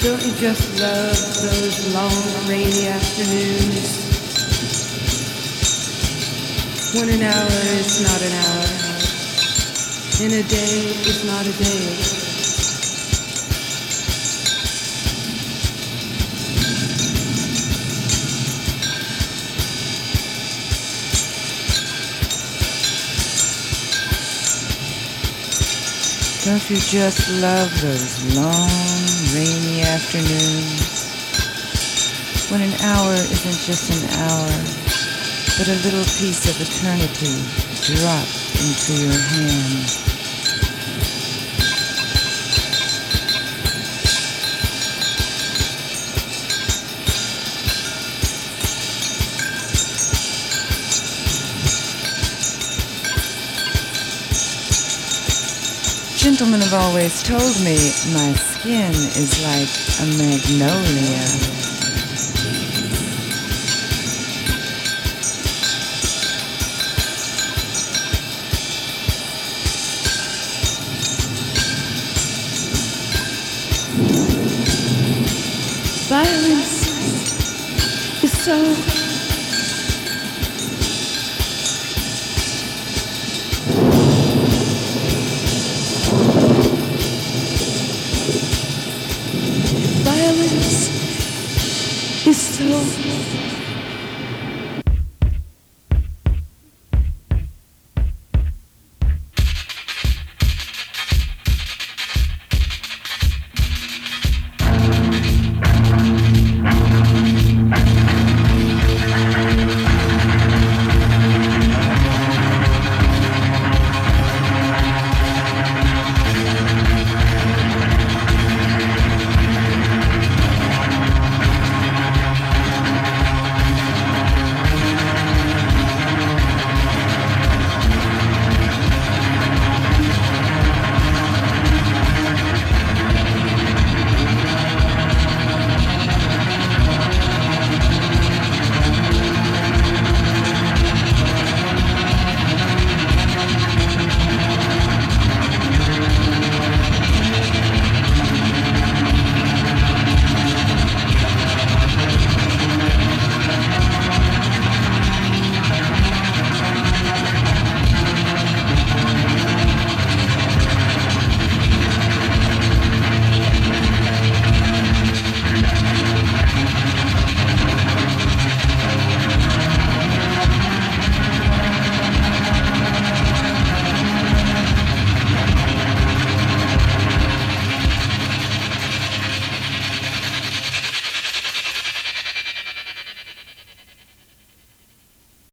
Don't you just love those long rainy afternoons when an hour is not an hour and a day is not a day? Don't you just love those long, rainy afternoons when an hour isn't just an hour, but a little piece of eternity dropped into your hand? Gentlemen have always told me my skin is like a magnolia. Violence is so